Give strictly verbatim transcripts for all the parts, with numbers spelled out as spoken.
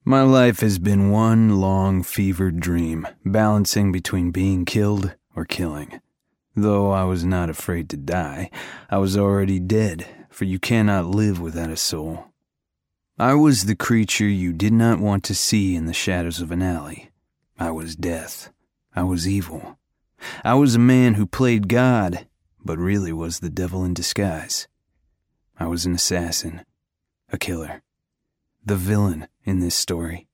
My life has been one long fevered dream, balancing between being killed or killing. Though I was not afraid to die, I was already dead, for you cannot live without a soul. I was the creature you did not want to see in the shadows of an alley. I was death. I was evil. I was a man who played God, but really was the devil in disguise. I was an assassin, a killer, the villain in this story.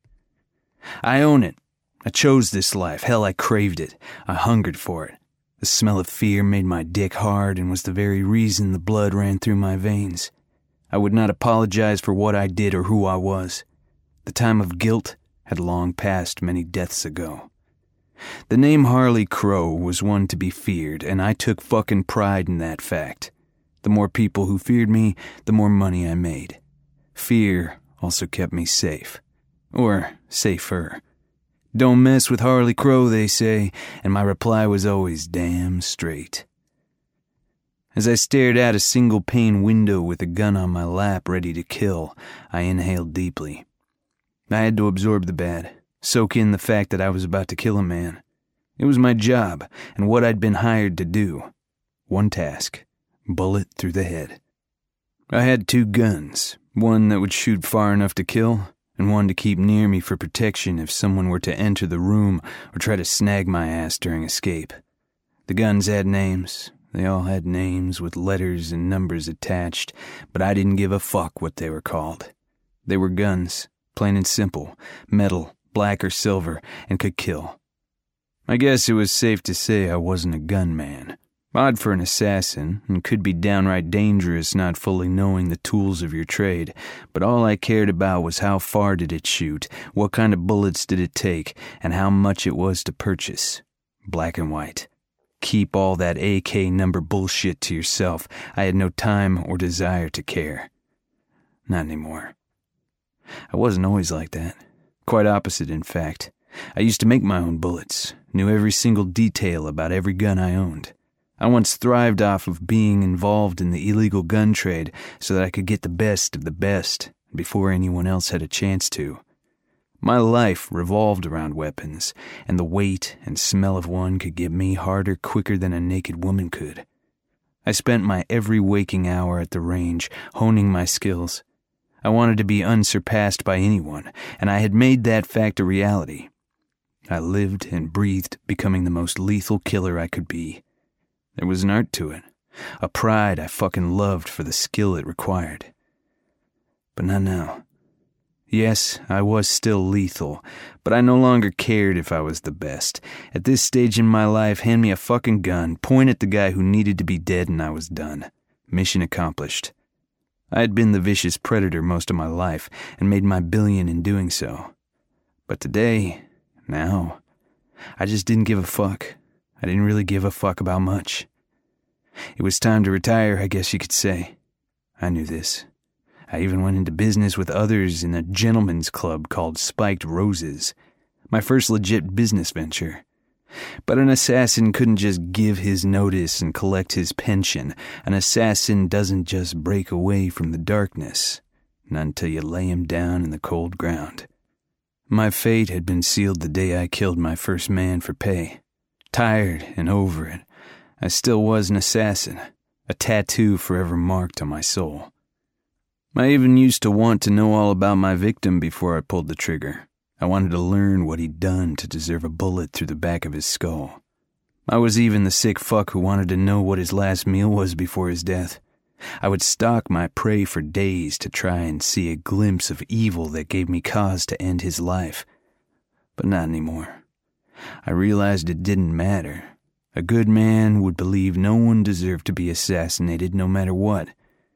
I own it. I chose this life. Hell, I craved it. I hungered for it. The smell of fear made my dick hard and was the very reason the blood ran through my veins. I would not apologize for what I did or who I was. The time of guilt had long passed many deaths ago. The name Harley Crow was one to be feared, and I took fucking pride in that fact. The more people who feared me, the more money I made. Fear also kept me safe. Or safer. Don't mess with Harley Crow, they say, and my reply was always damn straight. As I stared out a single-pane window with a gun on my lap ready to kill, I inhaled deeply. I had to absorb the bad, soak in the fact that I was about to kill a man. It was my job, and what I'd been hired to do. One task, bullet through the head. I had two guns, one that would shoot far enough to kill, and one to keep near me for protection if someone were to enter the room or try to snag my ass during escape. The guns had names. They all had names with letters and numbers attached, but I didn't give a fuck what they were called. They were guns, plain and simple, metal, black or silver, and could kill. I guess it was safe to say I wasn't a gunman. Odd for an assassin, and could be downright dangerous not fully knowing the tools of your trade, but all I cared about was how far did it shoot, what kind of bullets did it take, and how much it was to purchase. Black and white. Keep all that A K number bullshit to yourself. I had no time or desire to care. Not anymore. I wasn't always like that. Quite opposite, in fact. I used to make my own bullets, knew every single detail about every gun I owned. I once thrived off of being involved in the illegal gun trade so that I could get the best of the best before anyone else had a chance to. My life revolved around weapons, and the weight and smell of one could get me harder quicker than a naked woman could. I spent my every waking hour at the range, honing my skills. I wanted to be unsurpassed by anyone, and I had made that fact a reality. I lived and breathed becoming the most lethal killer I could be. There was an art to it, a pride I fucking loved for the skill it required. But not now. Yes, I was still lethal, but I no longer cared if I was the best. At this stage in my life, hand me a fucking gun, point at the guy who needed to be dead, and I was done. Mission accomplished. I had been the vicious predator most of my life, and made my billion in doing so. But today, now, I just didn't give a fuck. I didn't really give a fuck about much. It was time to retire, I guess you could say. I knew this. I even went into business with others in a gentleman's club called Spiked Roses, my first legit business venture. But an assassin couldn't just give his notice and collect his pension. An assassin doesn't just break away from the darkness, not until you lay him down in the cold ground. My fate had been sealed the day I killed my first man for pay. Tired and over it, I still was an assassin, a tattoo forever marked on my soul. I even used to want to know all about my victim before I pulled the trigger. I wanted to learn what he'd done to deserve a bullet through the back of his skull. I was even the sick fuck who wanted to know what his last meal was before his death. I would stalk my prey for days to try and see a glimpse of evil that gave me cause to end his life. But not anymore. I realized it didn't matter. A good man would believe no one deserved to be assassinated no matter what.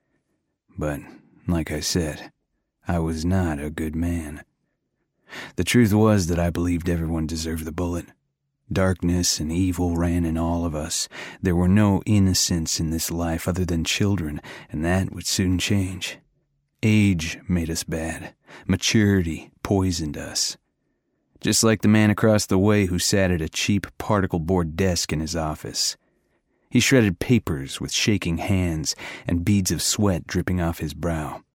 But, like I said, I was not a good man. The truth was that I believed everyone deserved the bullet. Darkness and evil ran in all of us. There were no innocents in this life other than children, and that would soon change. Age made us bad. Maturity poisoned us. Just like the man across the way who sat at a cheap particle board desk in his office. He shredded papers with shaking hands and beads of sweat dripping off his brow.